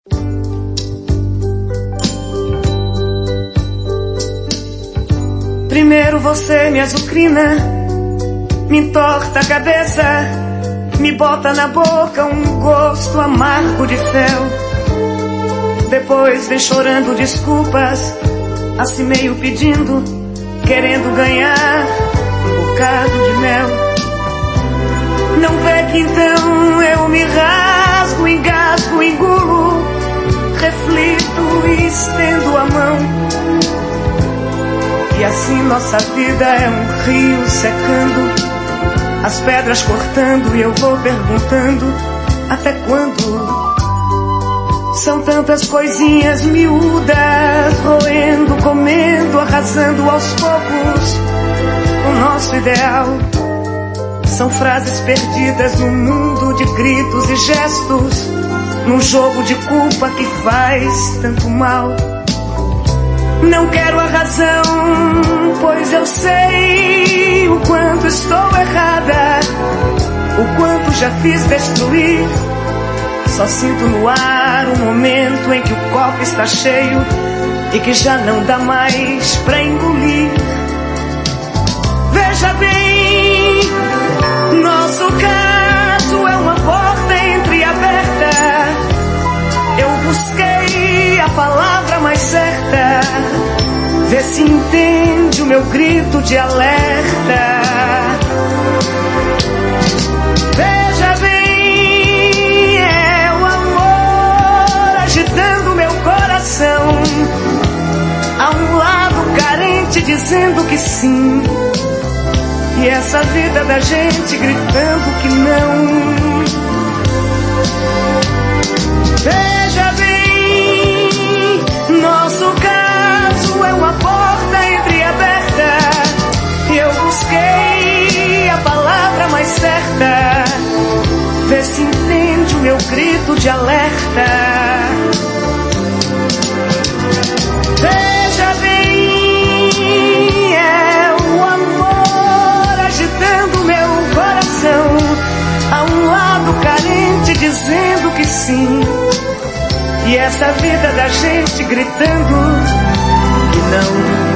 Primeiro você me azucrina, me entorta a cabeça, me bota na boca um gosto amargo de fel. Depois vem chorando desculpas, assim meio pedindo, querendo ganhar um bocado de mel. Não vê que então eu me rasgo, engasgo, engulo, reflito e estendo a mão. E assim nossa vida é um rio secando, as pedras cortando e eu vou perguntando até quando? São tantas coisinhas miúdas, roendo, comendo, arrasando aos poucos o nosso ideal. São frases perdidas num mundo de gritos e gestos, num jogo de culpa que faz tanto mal. Não quero a razão, pois eu sei o quanto estou errada, o quanto já fiz destruir. Só sinto no ar um momento em que o copo está cheio e que já não dá mais pra engolir. Veja bem, nosso caso é uma porta entreaberta. Eu busquei a palavra mais certa, vê se entende o meu grito de alerta. Veja bem, é o amor agitando meu coração. Há um lado carente dizendo que sim, e essa vida da gente gritando que não. Veja bem, nosso caso é uma porta entreaberta. Eu busquei a palavra mais certa, vê se entende o meu grito de alerta. Veja bem, é o amor agitando meu coração. Há um lado carente dizendo que sim, e essa vida da gente gritando que não.